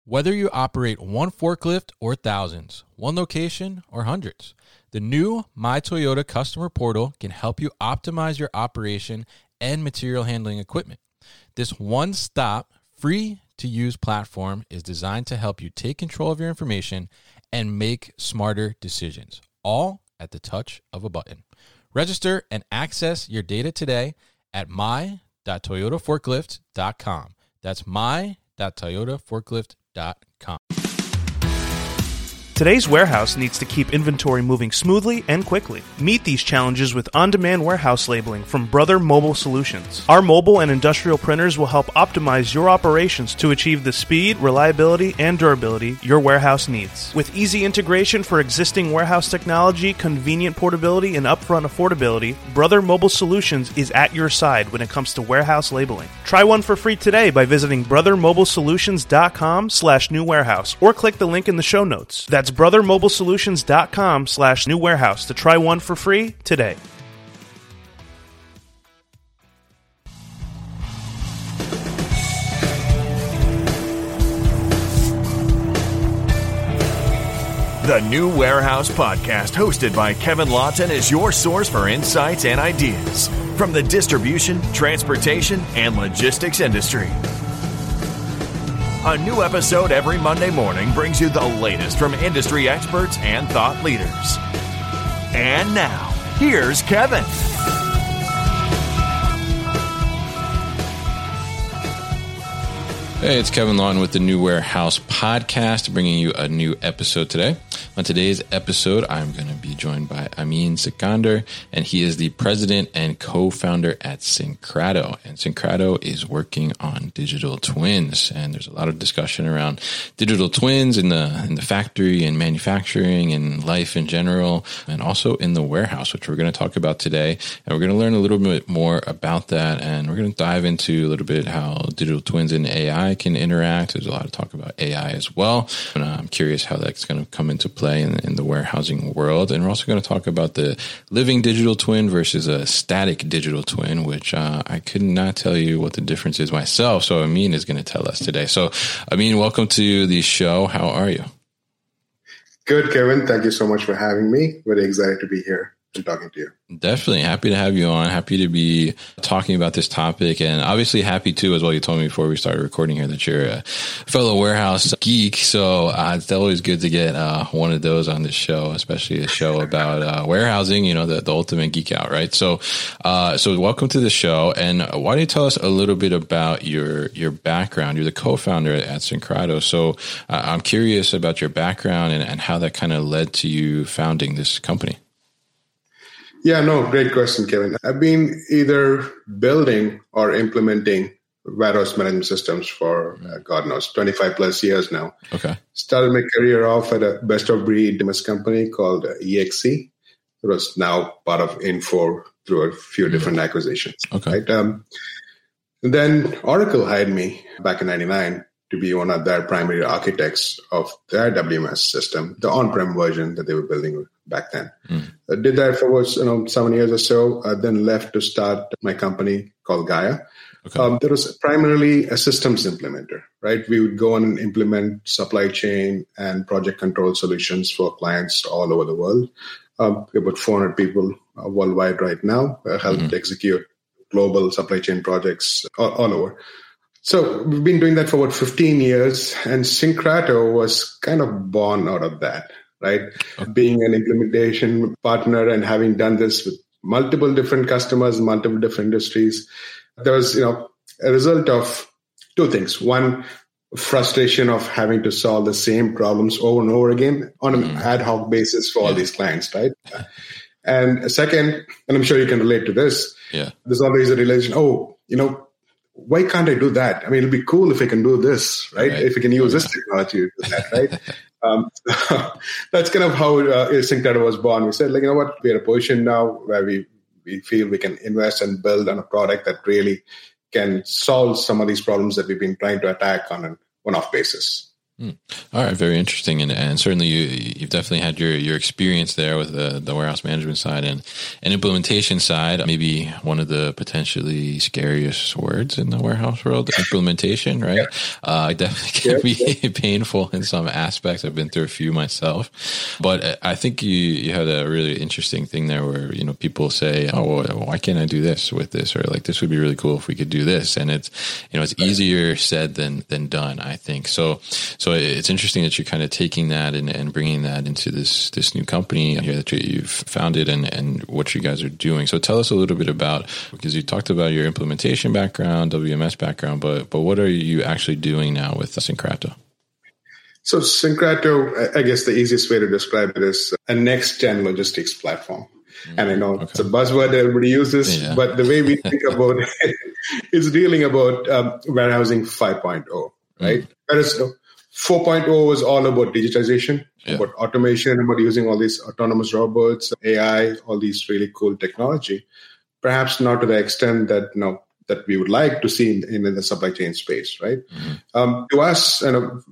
Whether you operate one forklift or thousands, one location or hundreds, the new My Toyota customer portal can help you optimize your operation and material handling equipment. This one-stop, free-to-use platform is designed to help you take control of your information and make smarter decisions, all at the touch of a button. Register and access your data today at my.toyotaforklift.com. That's my.toyotaforklift.com. Today's warehouse needs to keep inventory moving smoothly and quickly. Meet these challenges with on-demand warehouse labeling from Brother Mobile Solutions. Our mobile and industrial printers will help optimize your operations to achieve the speed, reliability, and durability your warehouse needs. With easy integration for existing warehouse technology, convenient portability, and upfront affordability, Brother Mobile Solutions is at your side when it comes to warehouse labeling. Try one for free today by visiting brothermobilesolutions.com/new warehouse or click the link in the show notes. That's brothermobilesolutions.com/new warehouse to try one for free today. The New Warehouse Podcast, hosted by Kevin Lawton, is your source for insights and ideas from the distribution, transportation, and logistics industry. A new episode every Monday morning brings you the latest from industry experts and thought leaders. And now, here's Kevin. Hey, it's Kevin Lawton with the New Warehouse Podcast, bringing you a new episode today. On today's episode, I'm going to be joined by Amin Sikandar, and he is the president and co-founder at Syncrato. And Syncrato is working on digital twins, and there's a lot of discussion around digital twins in the factory and manufacturing and life in general, and also in the warehouse, which we're going to talk about today. And we're going to learn a little bit more about that, and we're going to dive into a little bit how digital twins and AI can interact. There's a lot of talk about AI as well, and I'm curious how that's going to come into play in the warehousing world. And we're also going to talk about the living digital twin versus a static digital twin, which I could not tell you what the difference is myself. So Amin is going to tell us today. So Amin, welcome to the show. How are you? Good, Kevin. Thank you so much for having me. Very excited to be here and talking to you. Definitely happy to have you on. Happy to be talking about this topic, and obviously happy too as well. You told me before we started recording here that you're a fellow warehouse geek, so it's always good to get one of those on this show, especially a show about warehousing. You know, the ultimate geek out, right? So welcome to the show. And why don't you tell us a little bit about your background? You're the co-founder at Syncrato, so I'm curious about your background and how that kind of led to you founding this company. Yeah, no, great question, Kevin. I've been either building or implementing warehouse management systems for, God knows, 25 plus years now. Okay. Started my career off at a best-of-breed MS company called EXC. It was now part of Infor through a few different acquisitions. Okay. Right? Then Oracle hired me back in 99 to be one of their primary architects of their WMS system, the on-prem version that they were building back then. I did that for 7 years or so, then left to start my company called Gaia. Okay. There was primarily a systems implementer, right? We would go on and implement supply chain and project control solutions for clients all over the world. About 400 people worldwide right now, helped execute global supply chain projects all over. So we've been doing that for about 15 years, and Syncrato was kind of born out of that, right? Okay. Being an implementation partner and having done this with multiple different customers, multiple different industries, there was, a result of two things. One, frustration of having to solve the same problems over and over again on an ad hoc basis for all these clients, right? And second, and I'm sure you can relate to this, there's always a relation, why can't I do that? I mean, it'll be cool if I can do this, right? If we can use this technology to do that, right? That's kind of how Syncrato was born. We said, you know what? We're in a position now where we feel we can invest and build on a product that really can solve some of these problems that we've been trying to attack on a one-off basis. All right, very interesting, and certainly you've definitely had your experience there with the warehouse management side and implementation side. Maybe one of the potentially scariest words in the warehouse world, implementation, right? It definitely can be painful in some aspects. I've been through a few myself, but I think you had a really interesting thing there where people say, "Oh, well, why can't I do this with this?" Or like, "This would be really cool if we could do this," and it's it's easier said than done, I think. So it's interesting that you're kind of taking that and bringing that into this new company here that you've founded and what you guys are doing. So tell us a little bit about, because you talked about your implementation background, WMS background, but what are you actually doing now with Syncrato? So Syncrato, I guess the easiest way to describe it is a next-gen logistics platform. And I know it's a buzzword, everybody uses, but the way we think about it is dealing about warehousing 5.0, right? Whereas 4.0 was all about digitization, about automation, about using all these autonomous robots, AI, all these really cool technology. Perhaps not to the extent that that we would like to see in the supply chain space, right? To us,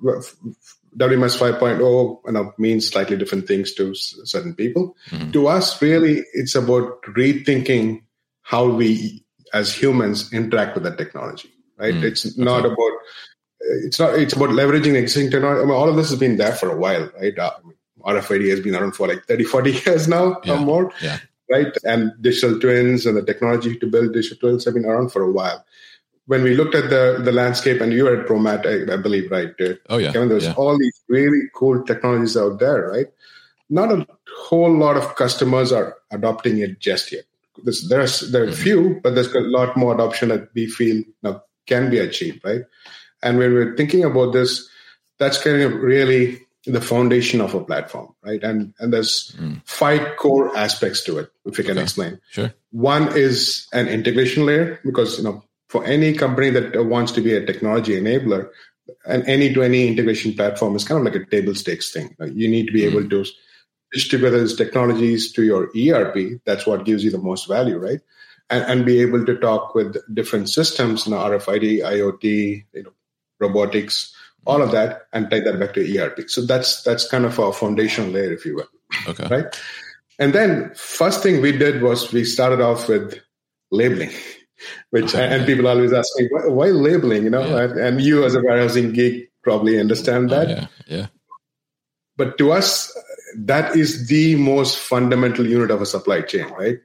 WMS 5.0 means slightly different things to certain people. To us, really, it's about rethinking how we, as humans, interact with that technology, right? It's not about. It's about leveraging existing technology. I mean, all of this has been there for a while, right? RFID has been around for like 30, 40 years now or more, right? And digital twins and the technology to build digital twins have been around for a while. When we looked at the landscape, and you were at ProMat, I believe, right? Kevin, there's all these really cool technologies out there, right? Not a whole lot of customers are adopting it just yet. There are a few, but there's a lot more adoption that we feel can be achieved, right? And when we're thinking about this, that's kind of really the foundation of a platform, right? And there's 5 core aspects to it, if we can explain. Sure. One is an integration layer, because for any company that wants to be a technology enabler, an any-to-any integration platform is kind of like a table stakes thing. You need to be able to stitch together these technologies to your ERP. That's what gives you the most value, right? And be able to talk with different systems, RFID, IoT, robotics, all of that, and take that back to ERP. So that's kind of a foundational layer, if you will. Okay. Right? And then first thing we did was we started off with labeling, which and people always ask me, why labeling? And you as a warehousing geek probably understand that. Yeah. But to us, that is the most fundamental unit of a supply chain, right?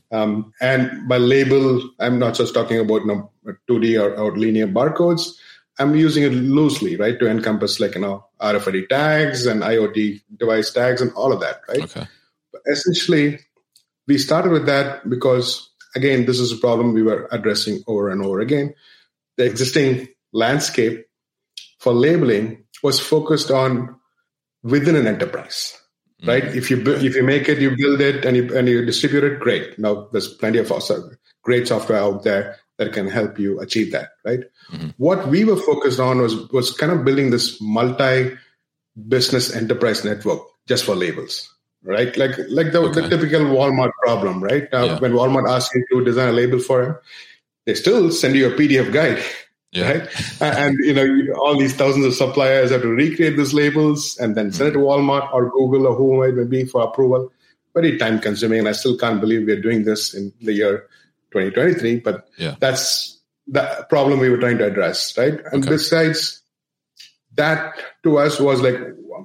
And by label, I'm not just talking about 2D or linear barcodes. I'm using it loosely, right, to encompass RFID tags and IoT device tags and all of that, right? Okay. But essentially, we started with that because, again, this is a problem we were addressing over and over again. The existing landscape for labeling was focused on within an enterprise, right? If you make it, you build it, and you distribute it, great. Now, there's plenty of great software out there that can help you achieve that, right? What we were focused on was kind of building this multi-business enterprise network just for labels, right? Like the typical Walmart problem, right? When Walmart asks you to design a label for them, they still send you a PDF guide, right? And all these thousands of suppliers have to recreate these labels and then send it to Walmart or Google or whoever it may be for approval. Very time consuming, and I still can't believe we're doing this in the year 2023, but that's the problem we were trying to address, right? And besides, that to us was like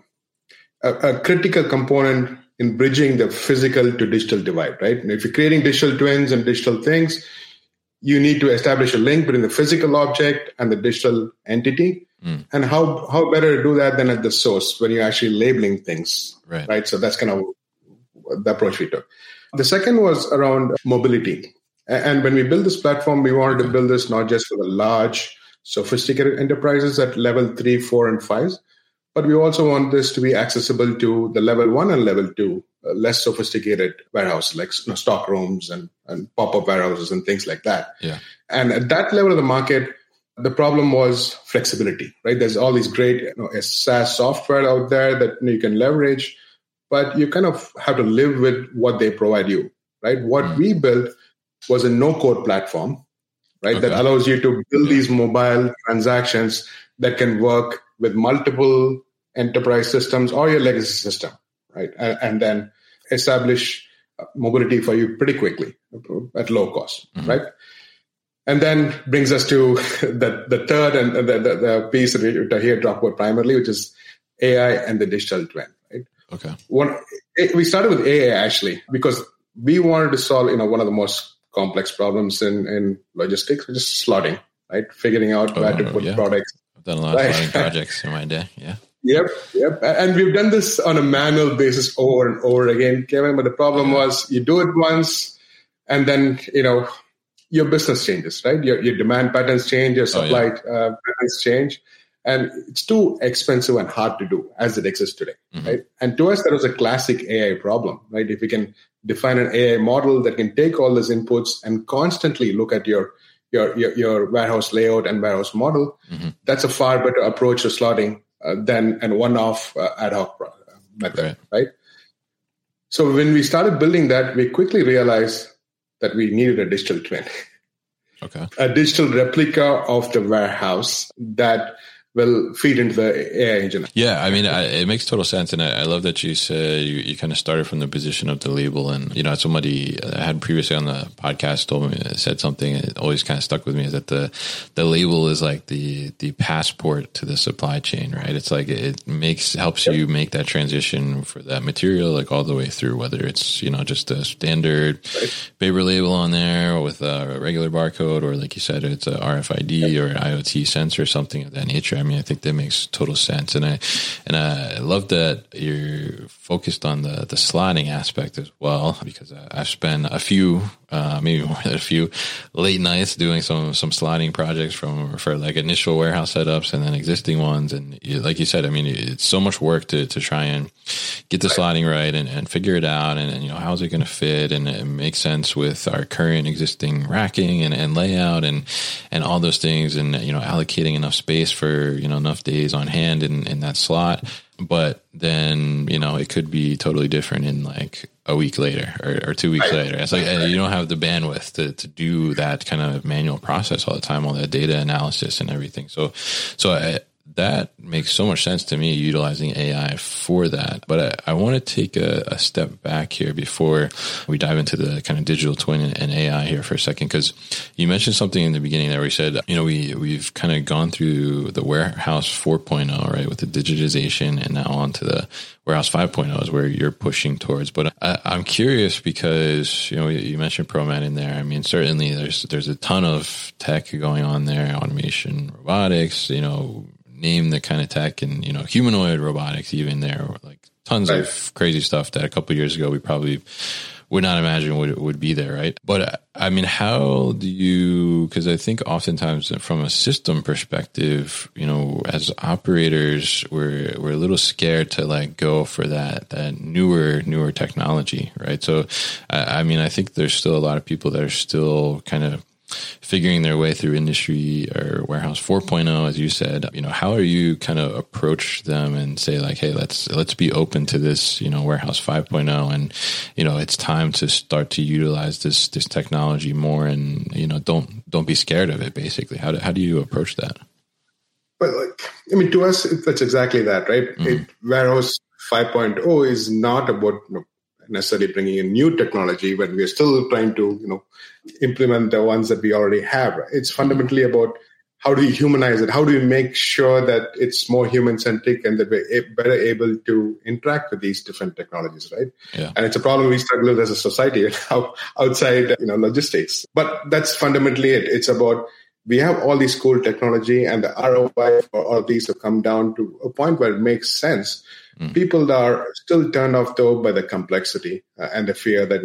a critical component in bridging the physical to digital divide, right? And if you're creating digital twins and digital things, you need to establish a link between the physical object and the digital entity. And how better to do that than at the source when you're actually labeling things, right? So that's kind of the approach we took. The second was around mobility. And when we built this platform, we wanted to build this not just for the large, sophisticated enterprises at level 3, 4, and 5, but we also want this to be accessible to the level 1 and level 2, less sophisticated warehouses like stock rooms and pop-up warehouses and things like that. And at that level of the market, the problem was flexibility, right? There's all these great SaaS software out there that you can leverage, but you kind of have to live with what they provide you, right? What we built was a no-code platform, right? That allows you to build these mobile transactions that can work with multiple enterprise systems or your legacy system, right? And then establish mobility for you pretty quickly at low cost, right? And then brings us to the third and the piece that we're here to talk about primarily, which is AI and the digital twin, right? Okay. We started with AI actually because we wanted to solve, one of the most complex problems in logistics, which is slotting, right? Figuring out where to put products. I've done a lot of slotting projects in my day. Yeah. Yep. And we've done this on a manual basis over and over again, Kevin. But the problem was you do it once and then, your business changes, right? Your demand patterns change, your supply patterns change. And it's too expensive and hard to do as it exists today, right? And to us, that was a classic AI problem, right? If we can define an AI model that can take all these inputs and constantly look at your warehouse layout and warehouse model, that's a far better approach to slotting than a one-off ad hoc method, right? So when we started building that, we quickly realized that we needed a digital twin, a digital replica of the warehouse that will feed into the AI engine. Yeah, I mean, it makes total sense. And I love that you said you kind of started from the position of the label. And, somebody I had previously on the podcast said something, and it always kind of stuck with me, is that the label is like the passport to the supply chain, right? It's like it helps you make that transition for that material, like all the way through, whether it's, just a standard paper label on there or with a regular barcode, or like you said, it's a RFID or an IoT sensor or something of that nature. I mean, I think that makes total sense. And I love that you're focused on the slotting aspect as well, because I've spent a few, maybe more than a few late nights doing some slotting projects for like initial warehouse setups and then existing ones. And like you said, I mean, it's so much work to try and get the slotting right and figure it out. And how's it going to fit? And it makes sense with our current existing racking and layout and all those things, and, allocating enough space for, enough days on hand in that slot. But then, it could be totally different in like a week later or 2 weeks later. It's like you don't have the bandwidth to do that kind of manual process all the time, all that data analysis and everything. So that makes so much sense to me, utilizing AI for that. But I want to take a step back here before we dive into the kind of digital twin and AI here for a second, because you mentioned something in the beginning there where you said, we've kind of gone through the warehouse 4.0, right, with the digitization, and now on to the warehouse 5.0 is where you're pushing towards. But I'm curious because, you mentioned ProMat in there. I mean, certainly there's a ton of tech going on there, automation, robotics, name the kind of tech, and, humanoid robotics even there, like tons of crazy stuff that a couple of years ago we probably would not imagine would be there, right? But I mean, how do you, because I think oftentimes from a system perspective, as operators, we're a little scared to like go for that newer technology, right? So, I mean, I think there's still a lot of people that are still kind of figuring their way through industry or warehouse 4.0, as you said. How are you kind of approach them and say like, hey, let's be open to this, warehouse 5.0, and, it's time to start to utilize this technology more, and, don't be scared of it, basically. How do you approach that? Well, to us, that's exactly that, right? Warehouse 5.0 is not about necessarily bringing in new technology, but we're still trying to, implement the ones that we already have. It's fundamentally about how do we humanize it? How do we make sure that it's more human-centric and that we're better able to interact with these different technologies, right? Yeah. And it's a problem we struggle with as a society outside, logistics. But that's fundamentally it. It's about, we have all these cool technology, and the ROI for all these have come down to a point where it makes sense. People are still turned off, though, by the complexity and the fear that,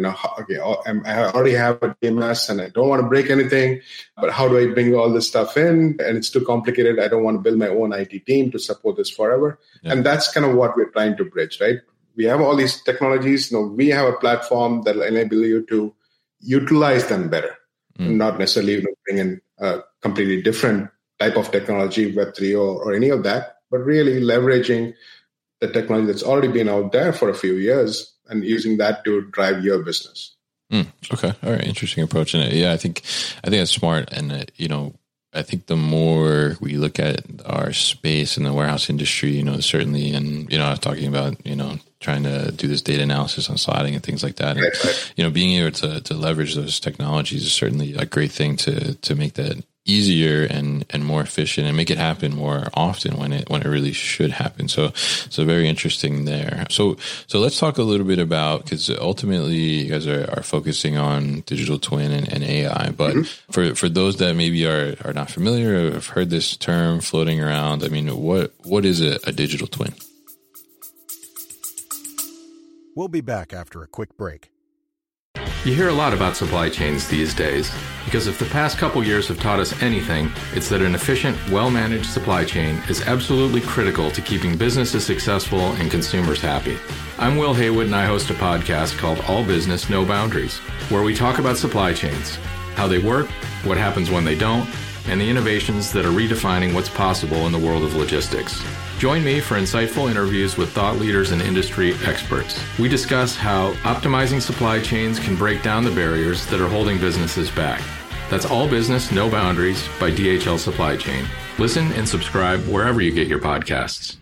I already have a DMS and I don't want to break anything, but how do I bring all this stuff in? And it's too complicated. I don't want to build my own IT team to support this forever. Yeah. And that's kind of what we're trying to bridge, right? We have all these technologies. We have a platform that will enable you to utilize them better, and not necessarily bring in a completely different type of technology, Web3 or any of that, but really leveraging the technology that's already been out there for a few years and using that to drive your business. Okay. All right. Interesting approach. And I think that's smart. And, I think the more we look at our space in the warehouse industry, certainly, and, I was talking about, trying to do this data analysis on slotting and things like that. And, being able to leverage those technologies is certainly a great thing to make that easier and more efficient and make it happen more often when it really should happen. So very interesting there. So let's talk a little bit about, because ultimately you guys are focusing on digital twin and AI, but for those that maybe are not familiar or have heard this term floating around, I mean, what is a digital twin? We'll be back after a quick break. You hear a lot about supply chains these days, because if the past couple years have taught us anything, it's that an efficient, well-managed supply chain is absolutely critical to keeping businesses successful and consumers happy. I'm Will Haywood, and I host a podcast called All Business, No Boundaries, where we talk about supply chains, how they work, what happens when they don't, and the innovations that are redefining what's possible in the world of logistics. Join me for insightful interviews with thought leaders and industry experts. We discuss how optimizing supply chains can break down the barriers that are holding businesses back. That's All Business, No Boundaries by DHL Supply Chain. Listen and subscribe wherever you get your podcasts.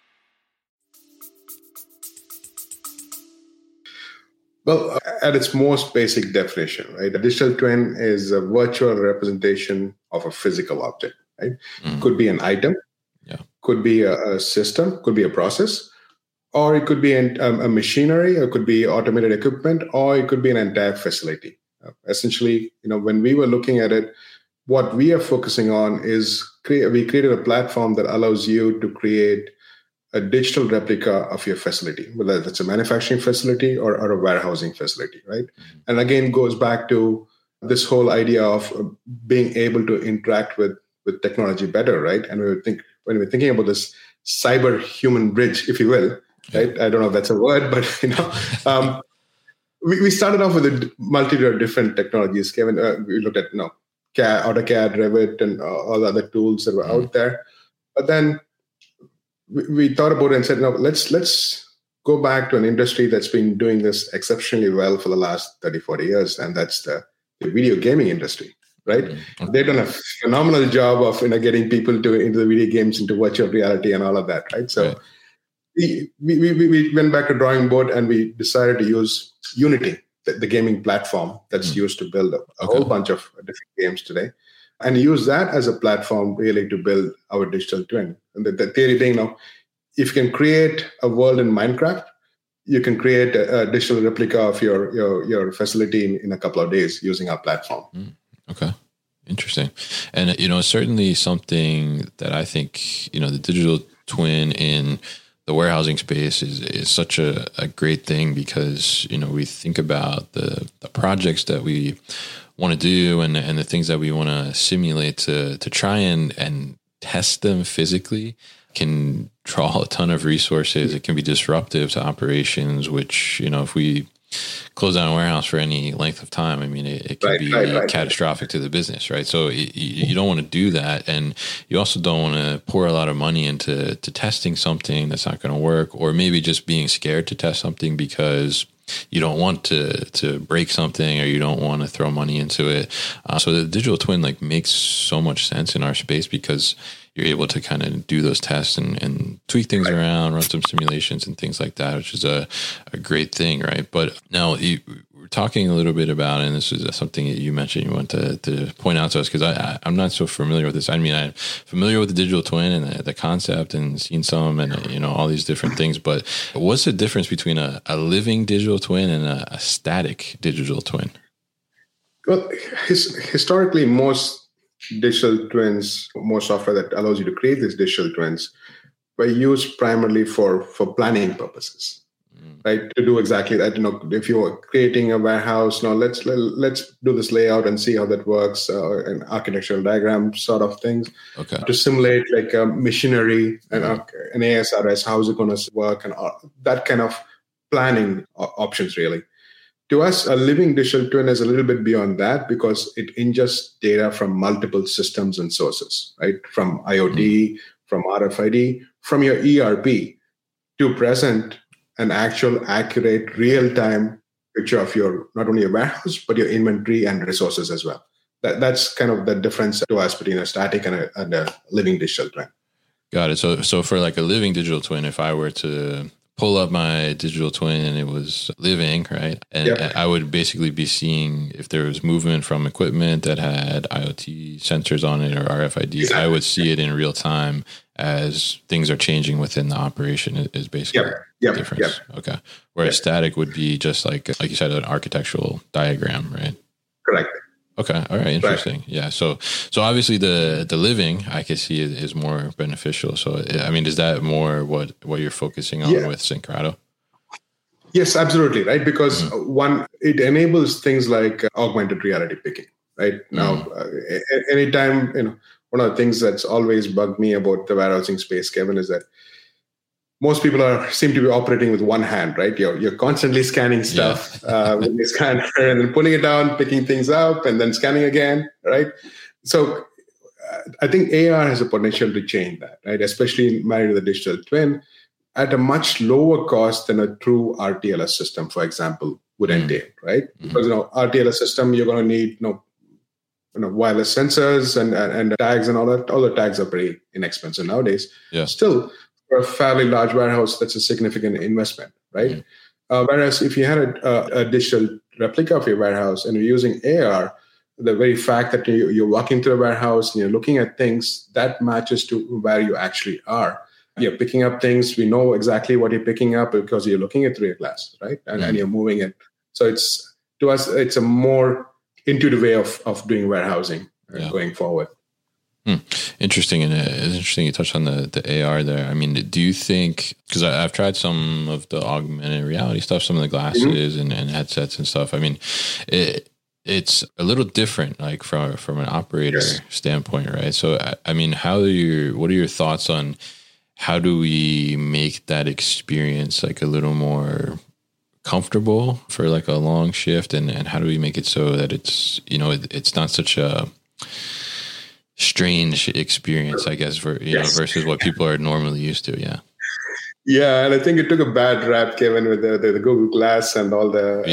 Well, at its most basic definition, right? A digital twin is a virtual representation of a physical object, right? Could be an item, could be a system, could be a process, or it could be a machinery, or it could be automated equipment, or it could be an entire facility. Essentially, when we were looking at it, what we are focusing on is we created a platform that allows you to create a digital replica of your facility, whether that's a manufacturing facility or a warehousing facility, right? And again, goes back to this whole idea of being able to interact with technology better, right? And when we're thinking about this cyber human bridge, if you will, right? I don't know if that's a word, but we started off with a multitude of different technologies. Kevin, we looked at AutoCAD, Revit, and all the other tools that were out there. But then we thought about it and said, no, let's go back to an industry that's been doing this exceptionally well for the last 30, 40 years, and that's the video gaming industry. Right? They've done a phenomenal job of getting people into the video games, into virtual reality and all of that, right? So we went back to drawing board and we decided to use Unity, the gaming platform that's used to build a whole bunch of different games today, and use that as a platform really to build our digital twin. And the theory being if you can create a world in Minecraft, you can create a digital replica of your facility in a couple of days using our platform. Okay. Interesting. And, certainly something that I think, the digital twin in the warehousing space is such a great thing because, we think about the projects that we want to do and the things that we want to simulate to try and test them physically can draw a ton of resources. It can be disruptive to operations, which, if we close down a warehouse for any length of time, I mean, it can be catastrophic to the business, right? So you don't want to do that. And you also don't want to pour a lot of money into testing something that's not going to work, or maybe just being scared to test something because you don't want to break something or you don't want to throw money into it. So the digital twin makes so much sense in our space because you're able to kind of do those tests and tweak things around, run some simulations and things like that, which is a great thing, right? But now we're talking a little bit about, and this is something that you mentioned you want to point out to us, because I'm not so familiar with this. I mean, I'm familiar with the digital twin and the concept and seen some and, all these different things, but what's the difference between a living digital twin and a static digital twin? Well, historically, most digital twins, more software that allows you to create these digital twins, were used primarily for planning purposes, right? To do exactly that. If you're creating a warehouse, now let's do this layout and see how that works, an architectural diagram sort of things. Okay. To simulate a machinery and an ASRS, how is it going to work, and that kind of planning options really. To us, a living digital twin is a little bit beyond that because it ingests data from multiple systems and sources, right? From IoT, from RFID, from your ERP to present an actual, accurate, real-time picture of not only your warehouse, but your inventory and resources as well. that's kind of the difference to us between a static and a living digital twin. Got it. So for like a living digital twin, if I were to pull up my digital twin and it was living, right? And I would basically be seeing if there was movement from equipment that had IoT sensors on it or RFID. Exactly. I would see it in real time as things are changing within the operation is basically the difference. Okay. Whereas static would be just like you said, an architectural diagram, right? Correct. Okay. All right. Interesting. Right. Yeah. So obviously the living I can see is more beneficial. So, I mean, is that more what you're focusing on with Socrado? Yes, absolutely. Right. Because one, it enables things like augmented reality picking, right? Now, anytime, one of the things that's always bugged me about the warehousing space, Kevin, is that most people seem to be operating with one hand, right? You're constantly scanning stuff with the scanner and then putting it down, picking things up, and then scanning again, right? So I think AR has a potential to change that, right? Especially married to the digital twin at a much lower cost than a true RTLS system, for example, would entail, right? Because RTLS system, you're going to need wireless sensors and tags and all that. All the tags are pretty inexpensive nowadays. Yeah. Still, for a fairly large warehouse, that's a significant investment, right? Whereas if you had a digital replica of your warehouse and you're using AR, the very fact that you're walking through the warehouse and you're looking at things, that matches to where you actually are. You're picking up things. We know exactly what you're picking up because you're looking at through your glass, right? And you're moving it. So to us, it's a more intuitive way of doing warehousing going forward. Interesting. And it's interesting you touched on the AR there. I mean, do you think, because I've tried some of the augmented reality stuff, some of the glasses and headsets and stuff. I mean, it's a little different, like from an operator standpoint, right? So, I mean, what are your thoughts on how do we make that experience like a little more comfortable for like a long shift, and how do we make it so that it's, it's not such a strange experience, I guess, for versus what people are normally used to. Yeah, and I think it took a bad rap, Kevin, with the Google Glass and all the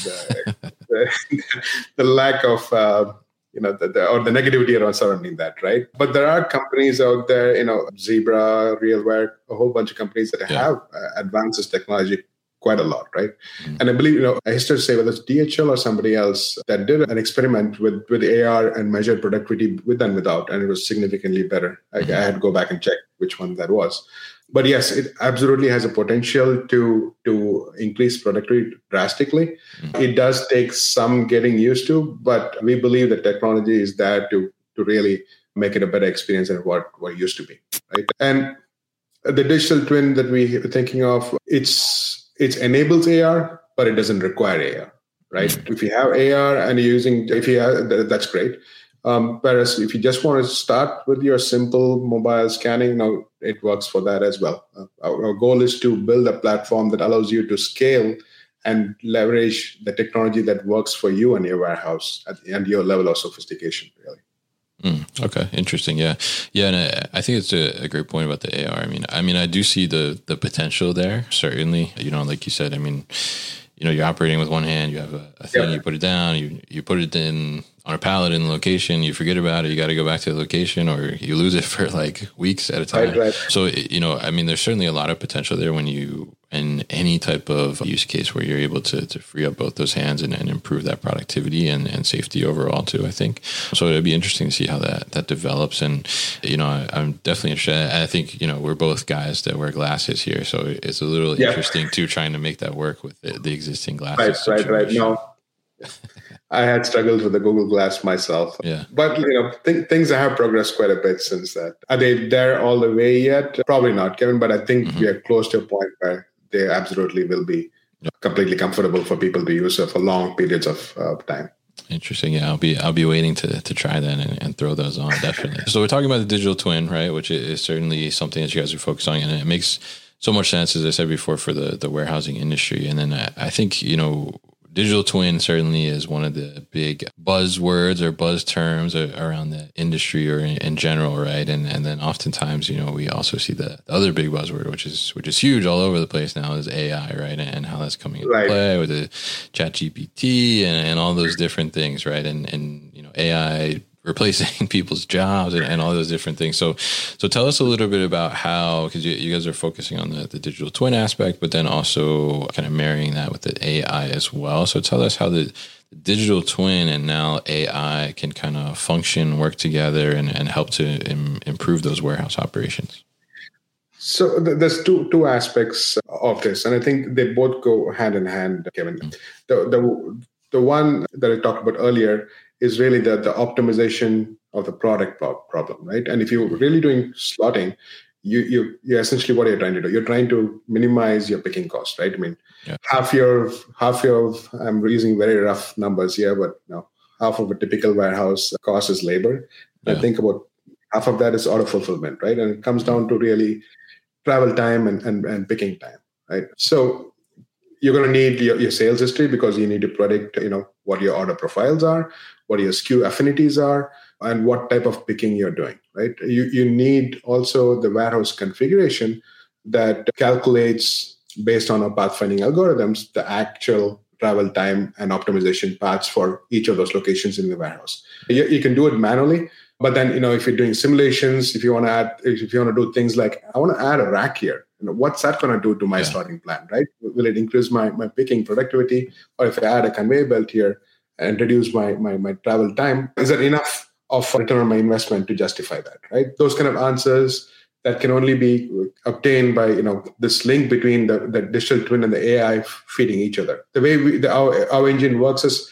the lack of or the negativity around surrounding that, right? But there are companies out there, Zebra, RealWear, a whole bunch of companies that have advanced this technology quite a lot, right? And I believe, I used to say whether it's DHL or somebody else that did an experiment with AR and measured productivity with and without, and it was significantly better. I had to go back and check which one that was. But yes, it absolutely has a potential to increase productivity drastically. It does take some getting used to, but we believe the technology is there to really make it a better experience than what it used to be, right? And the digital twin that we're thinking of, it enables AR, but it doesn't require AR, right? If you have AR and you're using, that's great. Whereas if you just want to start with your simple mobile scanning, now it works for that as well. Our goal is to build a platform that allows you to scale and leverage the technology that works for you and your warehouse and your level of sophistication, really. Okay. Interesting. Yeah. And I think it's a great point about the AR. I mean, I do see the potential there. Certainly, like you said, I mean, you're operating with one hand, you have a thing, you put it down, you put it in on a pallet in the location, you forget about it, you got to go back to the location, or you lose it for like weeks at a time. Right. So, there's certainly a lot of potential there when in any type of use case where you're able to free up both those hands and improve that productivity and safety overall too, I think. So it'd be interesting to see how that develops. And, I'm definitely interested. I think, we're both guys that wear glasses here. So it's a little interesting too, trying to make that work with the existing glasses. Right. No, I had struggled with the Google Glass myself. Yeah. But, things have progressed quite a bit since that. Are they there all the way yet? Probably not, Kevin, but I think we are close to a point where they absolutely will be completely comfortable for people to use for long periods of time. Interesting. Yeah, I'll be waiting to try that and throw those on, definitely. So we're talking about the digital twin, right? Which is certainly something that you guys are focused on, and it makes so much sense, as I said before, for the warehousing industry. And then I think, digital twin certainly is one of the big buzzwords or buzz terms around the industry or in general, right? And then oftentimes, we also see the other big buzzword, which is huge all over the place now, is AI, right? And how that's coming into play with the ChatGPT and all those different things, right? And AI replacing people's jobs and all those different things. So tell us a little bit about how, because you guys are focusing on the digital twin aspect, but then also kind of marrying that with the AI as well. So tell us how the digital twin and now AI can kind of function, work together, and help to improve those warehouse operations. So there's two aspects of this, and I think they both go hand in hand, Kevin. The one that I talked about earlier is really the optimization of the product problem, right? And if you're really doing slotting, you essentially, what are you trying to do? You're trying to minimize your picking cost, right? I mean, half your I'm using very rough numbers here, but half of a typical warehouse cost is labor. I think about half of that is auto fulfillment, right? And it comes down to really travel time and picking time, right? So you're going to need your sales history, because you need to predict, what your order profiles are, what your SKU affinities are, and what type of picking you're doing, right? You need also the warehouse configuration that calculates, based on our pathfinding algorithms, the actual travel time and optimization paths for each of those locations in the warehouse. You can do it manually, but then, if you're doing simulations, if you want to do things like, I want to add a rack here, what's that going to do to my slotting plan, right? Will it increase my picking productivity? Or if I add a conveyor belt here and reduce my travel time, is there enough of return on my investment to justify that, right? Those kind of answers that can only be obtained by, this link between the digital twin and the AI feeding each other. The way our engine works is,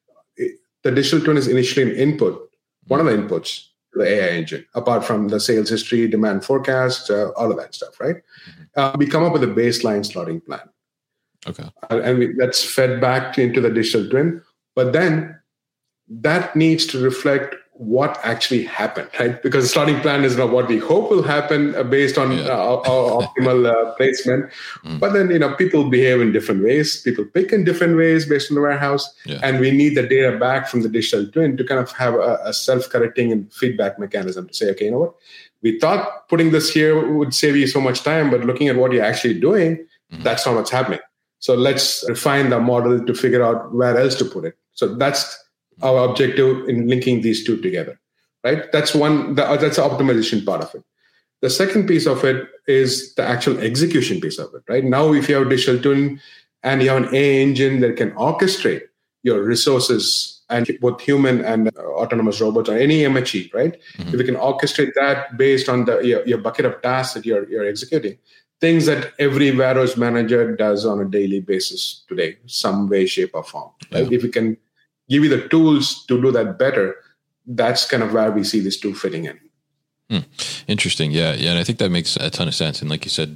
the digital twin is initially an input, one of the inputs to the AI engine, apart from the sales history, demand forecast, all of that stuff, right? We come up with a baseline slotting plan. Okay. And that's fed back into the digital twin. But then that needs to reflect what actually happened, right? Because the slotting plan is not what we hope will happen based on our optimal placement. But then, people behave in different ways. People pick in different ways based on the warehouse. And we need the data back from the digital twin to kind of have a self-correcting and feedback mechanism to say, okay, you know what? We thought putting this here would save you so much time, but looking at what you're actually doing, that's not what's happening. So let's refine the model to figure out where else to put it. So that's our objective in linking these two together, right? That's one. That's the optimization part of it. The second piece of it is the actual execution piece of it, right? Now, if you have a digital twin and you have an AI engine that can orchestrate your resources, and both human and autonomous robots or any MHE, right? If you can orchestrate that based on your bucket of tasks that you're executing, things that every warehouse manager does on a daily basis today, some way, shape, or form, right? If you can give you the tools to do that better, that's kind of where we see these two fitting in. Interesting. Yeah. And I think that makes a ton of sense. And like you said,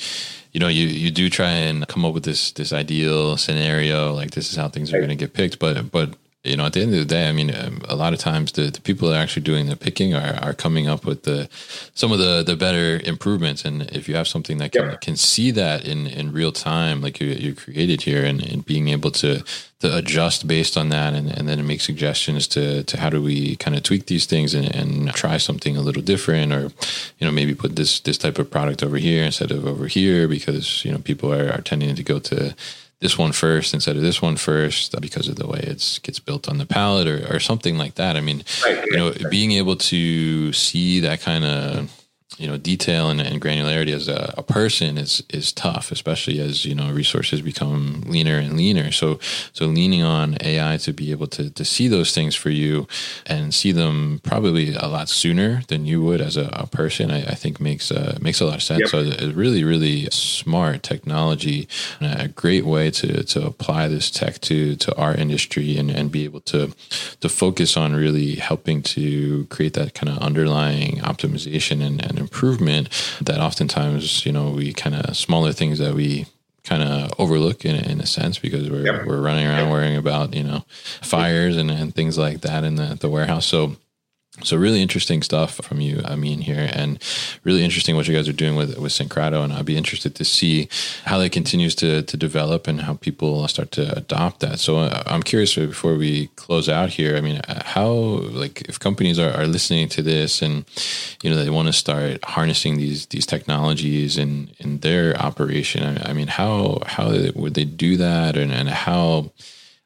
you do try and come up with this ideal scenario, like this is how things are going to get picked. But at the end of the day, I mean, a lot of times the people that are actually doing the picking are coming up with some of the better improvements. And if you have something that can see that in real time, like you created here, and being able to adjust based on that, and then make suggestions to how do we kind of tweak these things and try something a little different, or, maybe put this type of product over here instead of over here, because, people are tending to go to this one first instead of this one first because of the way it gets built on the pallet or something like that. I mean, being able to see that kind of, detail and granularity as a person is tough, especially as, resources become leaner and leaner. So leaning on AI to be able to see those things for you and see them probably a lot sooner than you would as a person, I think makes a lot of sense. So a really, really smart technology, and a great way to apply this tech to our industry and be able to focus on really helping to create that kind of underlying optimization and improvement that oftentimes, we kind of smaller things that we kind of overlook in a sense, because we're running around worrying about, fires and things like that in the warehouse. So really interesting stuff from you, Amin, here, and really interesting what you guys are doing with Syncrato. And I'd be interested to see how that continues to develop and how people start to adopt that. So I'm curious, before we close out here, I mean, how, if companies are listening to this and, they want to start harnessing these technologies in their operation, I mean, how would they do that? And how,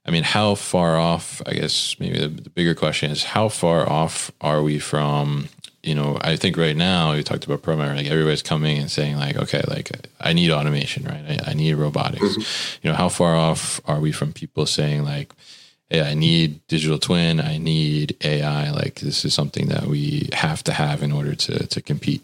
I mean, how far off, I guess maybe the bigger question is, how far off are we from, I think right now you talked about programming, like everybody's coming and saying like, okay, like I need automation, right? I need robotics. Mm-hmm. How far off are we from people saying like, hey, I need digital twin, I need AI, like this is something that we have to have in order to compete?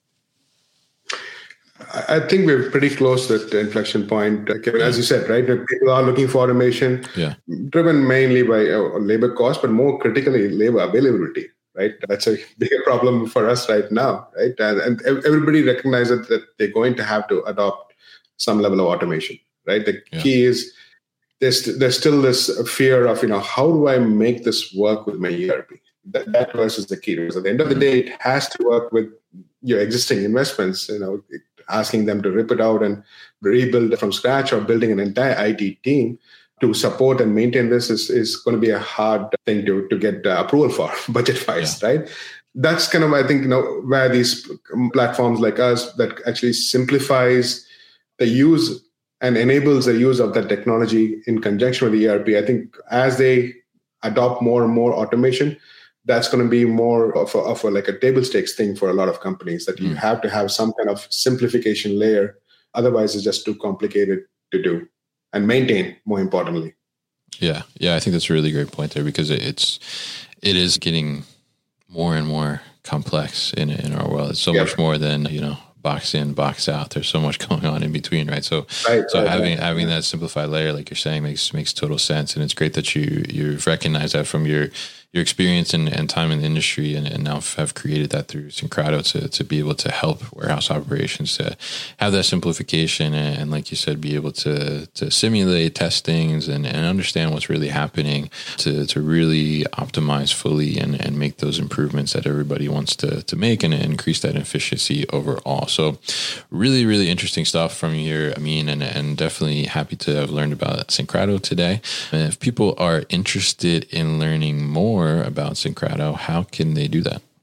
I think we're pretty close to the inflection point. Kevin, as you said, right? People are looking for automation, driven mainly by labor cost, but more critically, labor availability, right? That's a bigger problem for us right now, right? And everybody recognizes that they're going to have to adopt some level of automation, right? The key is there's still this fear of, how do I make this work with my ERP? That versus the key. Because at the end of the day, it has to work with your existing investments, asking them to rip it out and rebuild from scratch, or building an entire IT team to support and maintain this is going to be a hard thing to get approval for budget-wise, right? That's kind of, I think, where these platforms like us that actually simplifies the use and enables the use of that technology in conjunction with the ERP. I think as they adopt more and more automation, that's going to be more of a table stakes thing for a lot of companies, that you have to have some kind of simplification layer. Otherwise, it's just too complicated to do and maintain, more importantly. Yeah. I think that's a really great point there, because it is getting more and more complex in our world. It's so much more than, box in, box out. There's so much going on in between, right? So having that simplified layer, like you're saying, makes total sense. And it's great that you've recognized that from your experience and time in the industry, and now have created that through Syncrato to be able to help warehouse operations to have that simplification and like you said, be able to simulate, test things and understand what's really happening to really optimize fully and make those improvements that everybody wants to make and increase that efficiency overall. So really, really interesting stuff from here, Amin, and definitely happy to have learned about Syncrato today. And if people are interested in learning more about Syncrato, how can they do that?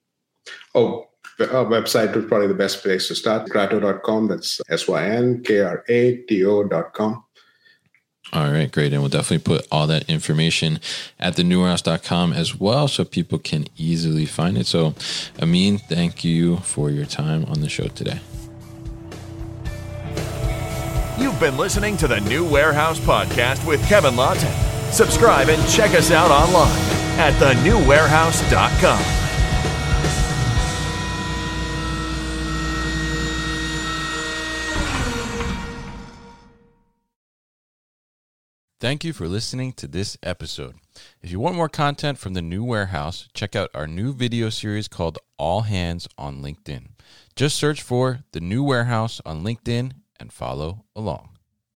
Our website is probably the best place to start. Syncrato.com. That's synkrato.com. All right, great. And we'll definitely put all that information at thenewwarehouse.com as well, so people can easily find it. So, Amin, thank you for your time on the show today. You've been listening to the New Warehouse Podcast with Kevin Lawton. Subscribe and check us out online at thenewwarehouse.com. Thank you for listening to this episode. If you want more content from the New Warehouse, check out our new video series called All Hands on LinkedIn. Just search for the New Warehouse on LinkedIn and follow along.